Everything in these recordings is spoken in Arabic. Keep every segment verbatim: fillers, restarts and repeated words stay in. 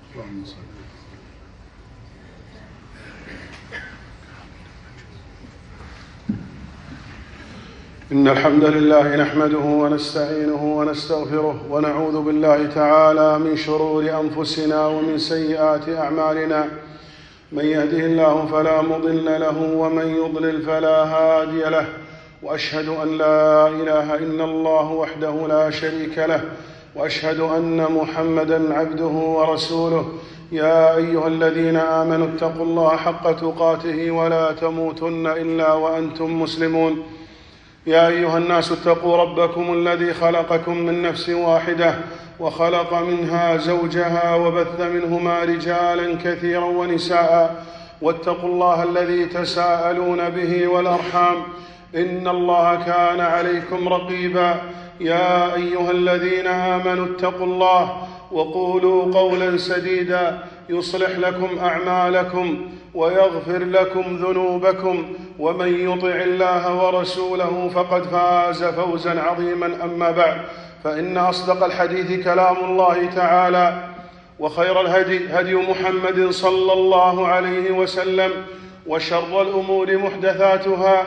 إن الحمد لله نحمده ونستعينه ونستغفره ونعوذ بالله تعالى من شرور أنفسنا ومن سيئات أعمالنا. من يهده الله فلا مضل له ومن يضلل فلا هادي له، وأشهد أن لا إله إلا الله وحده لا شريك له، وأشهد أن محمدًا عبده ورسوله. يا أيها الذين آمنوا اتقوا الله حق تقاته ولا تموتن إلا وأنتم مسلمون. يا أيها الناس اتقوا ربكم الذي خلقكم من نفس واحدة وخلق منها زوجها وبث منهما رجالا كثيرا ونساء، واتقوا الله الذي تساءلون به والأرحام إن الله كان عليكم رقيبا. يا أيها الذين آمنوا اتقوا الله وقولوا قولا سديدا يصلح لكم أعمالكم ويغفر لكم ذنوبكم، ومن يطع الله ورسوله فقد فاز فوزا عظيما. أما بعد، فإن أصدق الحديث كلام الله تعالى، وخير الهدي هدي محمد صلى الله عليه وسلم، وشر الأمور محدثاتها،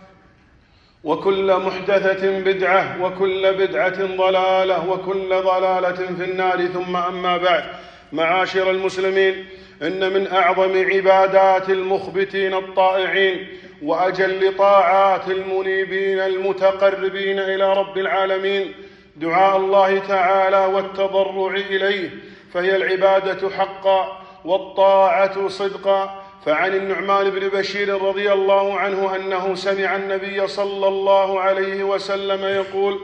وكل محدثة بدعة، وكل بدعة ضلالة، وكل ضلالة في النار. ثم أما بعد، معاشر المسلمين، إن من أعظم عبادات المخبتين الطائعين وأجل طاعات المنيبين المتقربين إلى رب العالمين دعاء الله تعالى والتضرع إليه، فهي العبادة حقا والطاعة صدقا. فعن النعمان بن بشير رضي الله عنه أنه سمع النبي صلى الله عليه وسلم يقول: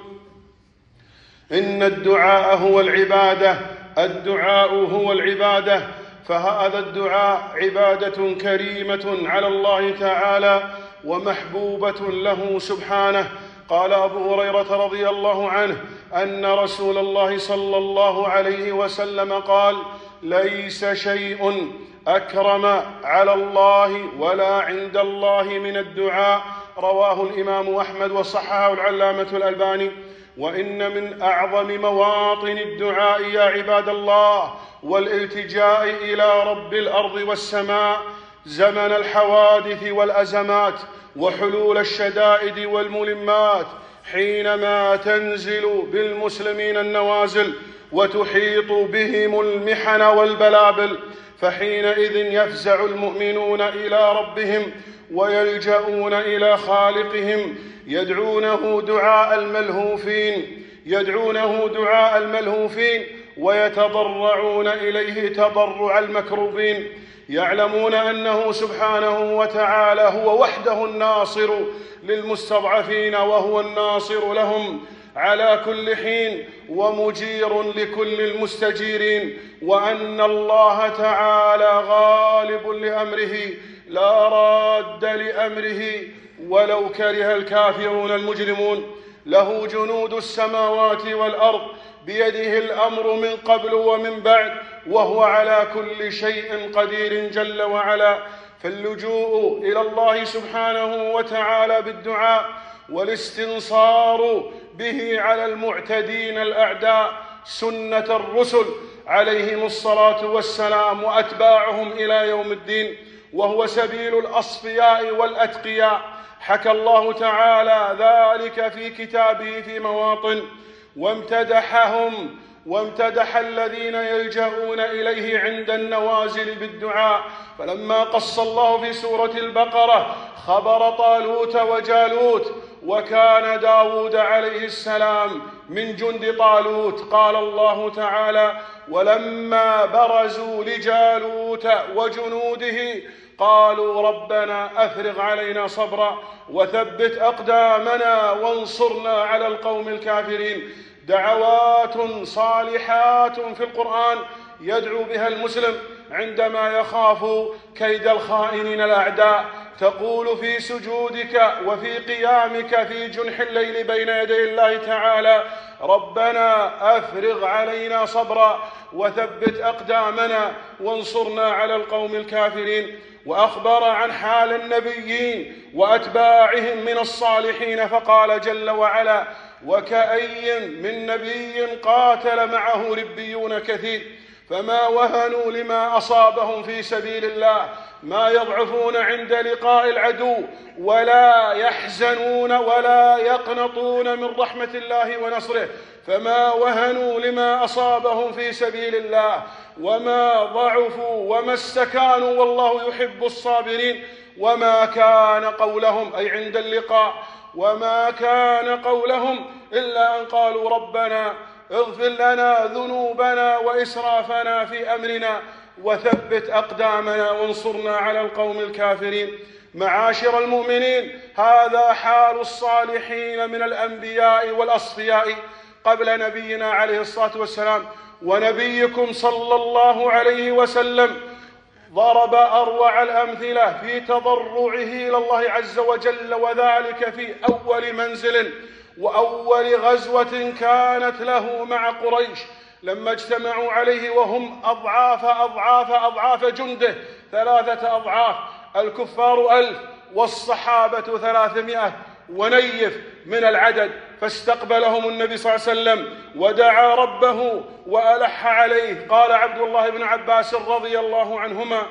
إن الدعاء هو العبادة، الدعاء هو العبادة. فهذا الدعاء عبادة كريمة على الله تعالى ومحبوبة له سبحانه. قال أبو هريرة رضي الله عنه أن رسول الله صلى الله عليه وسلم قال: ليس شيء أكرم على الله ولا عند الله من الدعاء. رواه الإمام أحمد وصححه العلامة الألباني. وإن من أعظم مواطن الدعاء يا عباد الله والالتجاء إلى رب الأرض والسماء زمن الحوادث والأزمات وحلول الشدائد والملمات، حينما تنزل بالمسلمين النوازل وتحيط بهم المحن والبلابل، فحينئذ يفزع المؤمنون إلى ربهم ويلجؤون إلى خالقهم، يدعونه دعاء الملهوفين يدعونه دعاء الملهوفين ويتضرعون إليه تضرع المكروبين، يعلمون أنه سبحانه وتعالى هو وحده الناصر للمستضعفين، وهو الناصر لهم على كل حين ومجير لكل المستجيرين، وأن الله تعالى غالب لأمره لا راد لأمره ولو كره الكافرون المجرمون. له جنود السماوات والأرض، بيده الأمر من قبل ومن بعد، وهو على كل شيء قدير جل وعلا. فاللجوء إلى الله سبحانه وتعالى بالدعاء والاستنصار به على المعتدين الأعداء سنة الرسل عليهم الصلاة والسلام وأتباعهم إلى يوم الدين، وهو سبيل الأصفياء والأتقياء. حكى الله تعالى ذلك في كتابه في مواطن، وامتدحهم وامتدح الذين يلجؤون إليه عند النوازل بالدعاء. فلما قص الله في سورة البقرة خبر طالوت وجالوت، وكان داود عليه السلام من جند طالوت، قال الله تعالى: ولما برزوا لجالوت وجنوده قالوا ربنا أفرغ علينا صبرا وثبت أقدامنا وانصرنا على القوم الكافرين. دعوات صالحات في القرآن يدعو بها المسلم عندما يخاف كيد الخائنين الأعداء. تقول في سجودك وفي قيامك في جنح الليل بين يدي الله تعالى: ربنا أفرغ علينا صبرا وثبت أقدامنا وانصرنا على القوم الكافرين. وأخبر عن حال النبيين وأتباعهم من الصالحين فقال جل وعلا: وكأي من نبي قاتل معه ربيون كثير فما وهنوا لما أصابهم في سبيل الله، ما يضعفون عند لقاء العدو، ولا يحزنون ولا يقنطون من رحمة الله ونصره، فما وهنوا لما أصابهم في سبيل الله، وما ضعفوا وما استكانوا، والله يحب الصابرين. وما كان قولهم، أي عند اللقاء، وما كان قولهم إلا أن قالوا ربنا اغفر لنا ذنوبنا وإسرافنا في أمرنا وثبت أقدامنا وانصرنا على القوم الكافرين. معاشر المؤمنين، هذا حال الصالحين من الأنبياء والأصفياء قبل نبينا عليه الصلاة والسلام. ونبيكم صلى الله عليه وسلم ضرب أروع الأمثلة في تضرعه إلى الله عز وجل، وذلك في أول منزل وأول غزوة كانت له مع قريش، لما اجتمعوا عليه وهم أضعاف أضعاف أضعاف جنده، ثلاثة أضعاف، الكفار ألف والصحابة ثلاثمائة ونيف من العدد. فاستقبلهم النبي صلى الله عليه وسلم ودعا ربه وألح عليه. قال عبد الله بن عباس رضي الله عنهما: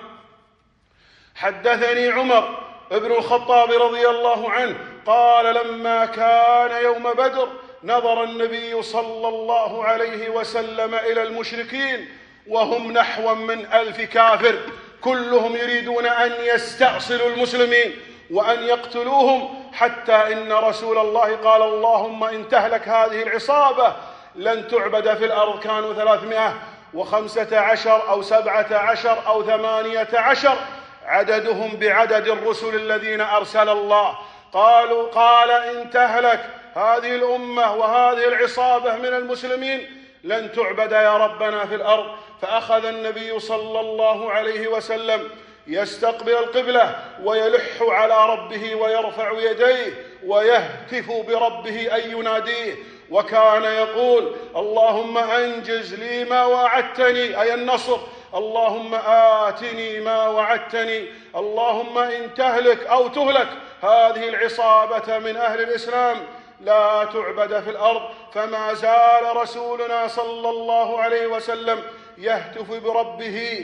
حدثني عمر بن الخطاب رضي الله عنه قال: لما كان يوم بدر نظر النبي صلى الله عليه وسلم إلى المشركين وهم نحو من ألف كافر، كلهم يريدون أن يستأصلوا المسلمين وأن يقتلوهم، حتى إن رسول الله قال: اللهم إن تهلك هذه العصابة لن تعبد في الأرض. كانوا ثلاثمائة وخمسة عشر أو سبعة عشر أو ثمانية عشر، عددهم بعدد الرسل الذين أرسل الله. قالوا قال: إن تهلك هذه الأمة وهذه العصابة من المسلمين لن تعبد يا ربنا في الأرض. فأخذ النبي صلى الله عليه وسلم يستقبل القبلة ويلح على ربه ويرفع يديه ويهتف بربه أي يناديه، وكان يقول: اللهم أنجز لي ما وعدتني، أي النصر، اللهم آتني ما وعدتني، اللهم إن تهلك أو تهلك هذه العصابة من أهل الإسلام لا تعبد في الأرض. فما زال رسولنا صلى الله عليه وسلم يهتف بربه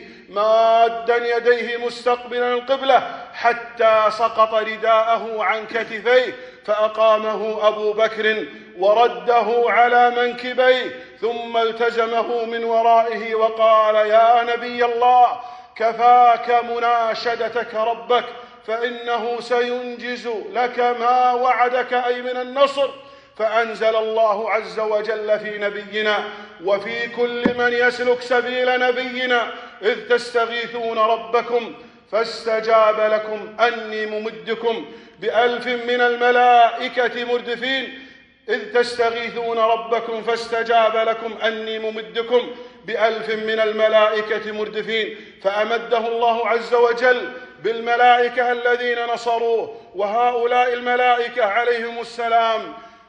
مادا يديه مستقبلا القبلة حتى سقط رداءه عن كتفيه، فأقامه أبو بكر ورده على منكبيه، ثم التزمه من ورائه وقال: يا نبي الله، كفاك مناشدتك ربك، فإنه سينجز لك ما وعدك، أي من النصر. فأنزل الله عز وجل في نبينا وفي كل من يسلك سبيل نبينا: إذ تستغيثون ربكم فاستجاب لكم أني ممدكم بألف من الملائكة مردفين. إذ تستغيثون ربكم فاستجاب لكم أني ممدكم بألف من الملائكة مردفين. فأمده الله عز وجل بالملائكة الذين نصروه، وهؤلاء الملائكة عليهم السلام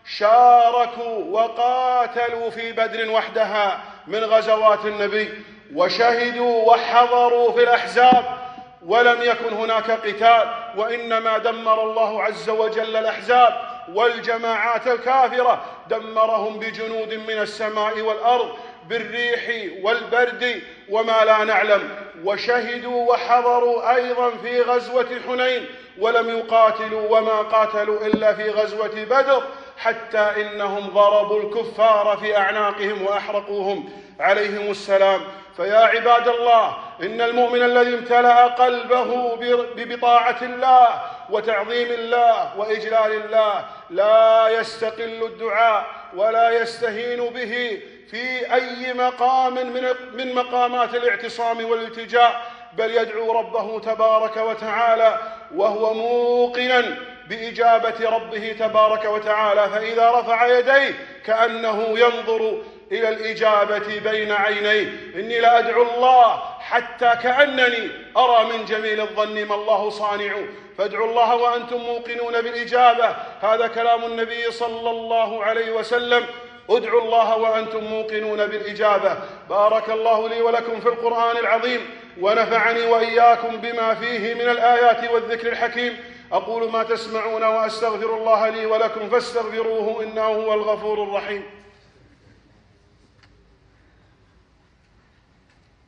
شاركوا وقاتلوا في بدر وحدها من غزوات النبي، وشهدوا وحضروا في الأحزاب، ولم يكن هناك قتال، وإنما دمر الله عز وجل الأحزاب والجماعات الكافرة، دمرهم بجنود من السماء والأرض بالريح والبرد وما لا نعلم. وشهدوا وحضروا أيضا في غزوة حنين، ولم يقاتلوا وما قاتلوا إلا في غزوة بدر، حتى إنهم ضربوا الكفار في أعناقهم وأحرقوهم عليهم السلام. فيا عباد الله، إن المؤمن الذي امتلأ قلبه ببطاعة الله وتعظيم الله وإجلال الله لا يستقل الدعاء ولا يستهين به في أي مقام من مقامات الاعتصام والالتجاء، بل يدعو ربه تبارك وتعالى وهو موقنا بإجابة ربه تبارك وتعالى، فإذا رفع يديه كأنه ينظر إلى الإجابة بين عينيه. إني لأدعو الله حتى كأنني أرى من جميل الظن ما الله صانع، فادعوا الله وأنتم موقنون بالإجابة. هذا كلام النبي صلى الله عليه وسلم: ادعوا الله وأنتم موقنون بالإجابة. بارك الله لي ولكم في القرآن العظيم، ونفعني وإياكم بما فيه من الآيات والذكر الحكيم. أقول ما تسمعون وأستغفر الله لي ولكم فاستغفروه إنه هو الغفور الرحيم.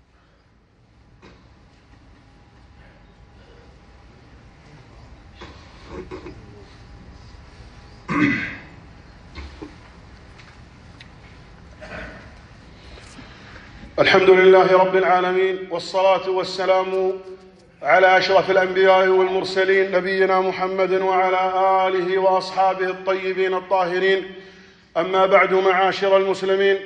الحمد لله رب العالمين، والصلاة والسلام على أشرف الأنبياء والمرسلين نبينا محمد وعلى آله وأصحابه الطيبين الطاهرين. أما بعد، معاشر المسلمين،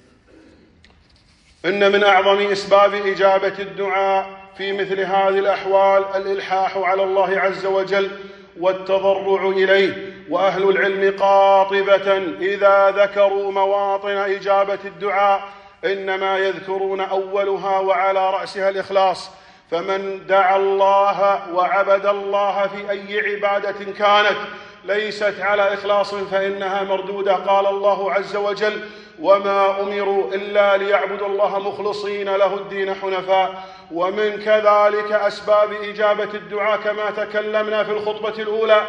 إن من أعظم أسباب إجابة الدعاء في مثل هذه الأحوال الإلحاح على الله عز وجل والتضرع إليه. وأهل العلم قاطبة إذا ذكروا مواطن إجابة الدعاء إنما يذكرون أولها وعلى رأسها الإخلاص. فمن دعا الله وعبد الله في أي عبادة كانت ليست على إخلاص فإنها مردودة. قال الله عز وجل: وما أمروا إلا ليعبدوا الله مخلصين له الدين حنفاء. ومن كذلك أسباب إجابة الدعاء كما تكلمنا في الخطبة الأولى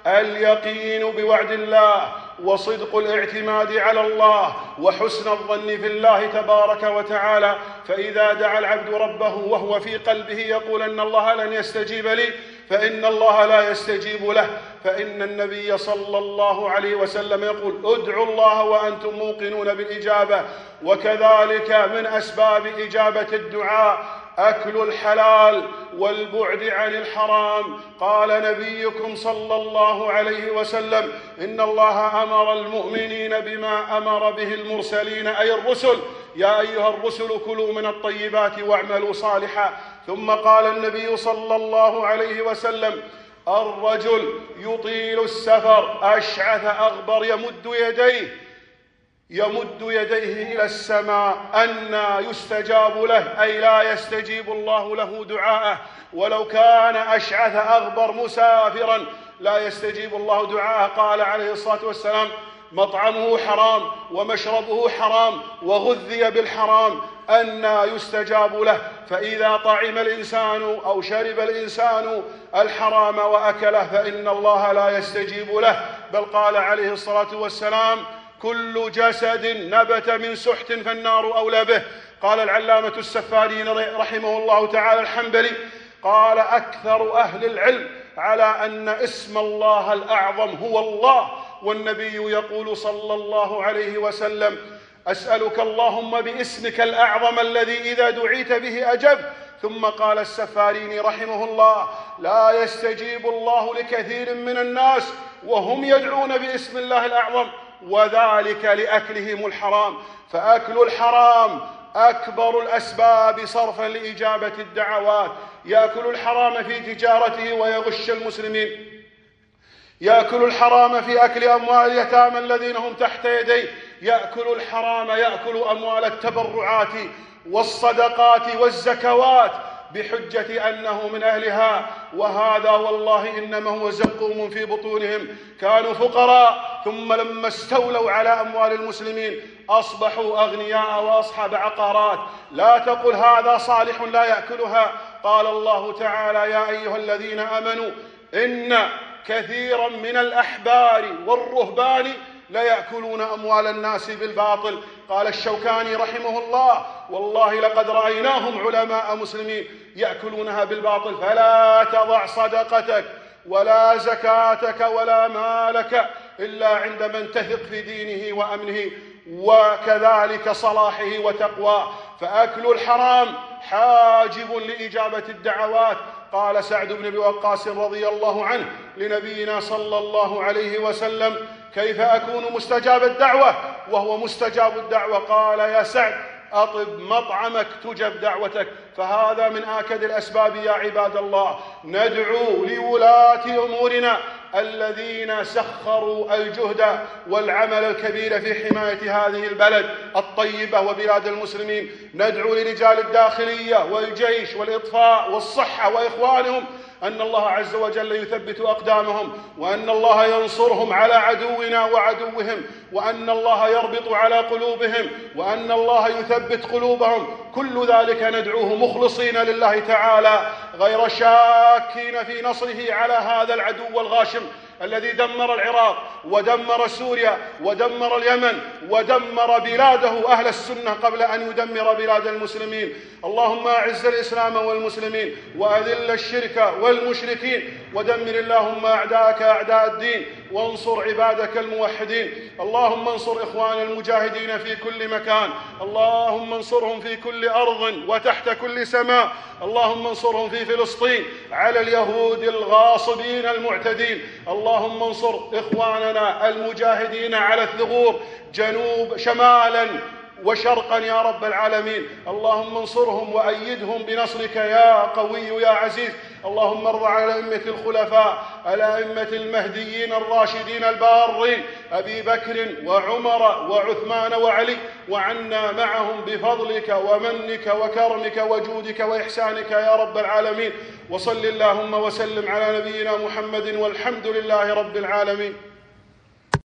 اليقين بوعد الله، وصدق الاعتماد على الله، وحسن الظن في الله تبارك وتعالى. فإذا دعا العبد ربه وهو في قلبه يقول أن الله لن يستجيب لي، فإن الله لا يستجيب له. فإن النبي صلى الله عليه وسلم يقول: ادعوا الله وأنتم موقنون بالإجابة. وكذلك من أسباب إجابة الدعاء أكل الحلال والبعد عن الحرام. قال نبيكم صلى الله عليه وسلم: إن الله أمر المؤمنين بما أمر به المرسلين، أي الرسل: يا أيها الرسل كلوا من الطيبات واعملوا صالحا. ثم قال النبي صلى الله عليه وسلم: الرجل يطيل السفر أشعث أغبر يمد يديه يمد يديه إلى السماء أنى يستجاب له، أي لا يستجيب الله له دعاءه. ولو كان أشعث أغبر مسافرا لا يستجيب الله دعاءه. قال عليه الصلاة والسلام: مطعمه حرام ومشربه حرام وغذي بالحرام أنى يستجاب له. فإذا طعم الإنسان أو شرب الإنسان الحرام وأكله فإن الله لا يستجيب له. بل قال عليه الصلاة والسلام: كل جسد نبت من سحت فالنار أولى به. قال العلامة السفاري رحمه الله تعالى الحنبلي: قال أكثر أهل العلم على أن اسم الله الأعظم هو الله، والنبي يقول صلى الله عليه وسلم: أسألك اللهم باسمك الأعظم الذي إذا دعيت به أجبت. ثم قال السفاريني رحمه الله: لا يستجيب الله لكثير من الناس وهم يدعون باسم الله الأعظم، وذلك لأكلهم الحرام. فأكل الحرام أكبر الأسباب صرفا لإجابة الدعوات. يأكل الحرام في تجارته ويغش المسلمين، يأكل الحرام في أكل أموال اليتامى الذين هم تحت يديه، يأكل الحرام يأكل أموال التبرعات والصدقات والزكوات بحجة أنه من أهلها، وهذا والله إنما هو زقوم في بطونهم. كانوا فقراء ثم لما استولوا على أموال المسلمين أصبحوا أغنياء وأصحاب عقارات. لا تقل هذا صالح لا يأكلها. قال الله تعالى: يا أيها الذين آمنوا إن كثيرا من الأحبار والرهبان لا يأكلون أموال الناس بالباطل. قال الشوكاني رحمه الله: والله لقد رأيناهم علماء مسلمين يأكلونها بالباطل. فلا تضع صدقتك ولا زكاتك ولا مالك إلا عند من تثق في دينه وأمنه وكذلك صلاحه وتقواه. فأكل الحرام حاجب لإجابة الدعوات. قال سعد بن أبي وقاص رضي الله عنه لنبينا صلى الله عليه وسلم: كيف أكون مستجاب الدعوة وهو مستجاب الدعوة؟ قال: يا سعد، أطب مطعمك تجب دعوتك. فهذا من آكد الأسباب يا عباد الله. ندعو لولاة أمورنا الذين سخروا الجهد والعمل الكبير في حماية هذه البلد الطيبة وبلاد المسلمين. ندعو لرجال الداخلية والجيش والإطفاء والصحة وإخوانهم أن الله عز وجل يثبت أقدامهم، وأن الله ينصرهم على عدونا وعدوهم، وأن الله يربط على قلوبهم، وأن الله يثبت قلوبهم. كل ذلك ندعوه مخلصين لله تعالى غير شاكين في نصره على هذا العدو الغاشم الذي دمر العراق ودمر سوريا ودمر اليمن ودمر بلاده أهل السنة قبل أن يدمر بلاد المسلمين. اللهم أعز الإسلام والمسلمين وأذل الشرك والمشركين ودمر اللهم أعداءك أعداء الدين وانصر عبادك الموحدين. اللهم انصر إخوان المجاهدين في كل مكان، اللهم انصرهم في كل أرض وتحت كل سماء. اللهم انصرهم في فلسطين على اليهود الغاصبين المعتدين. اللهم انصر إخواننا المجاهدين على الثغور جنوب شمالا وشرقا يا رب العالمين. اللهم انصرهم وأيدهم بنصرك يا قوي يا عزيز. اللهم ارض على أئمة الخلفاء الأئمة المهديين الراشدين البارين أبي بكر وعمر وعثمان وعلي، وعنا معهم بفضلك ومنك وكرمك وجودك وإحسانك يا رب العالمين. وصل اللهم وسلم على نبينا محمد والحمد لله رب العالمين.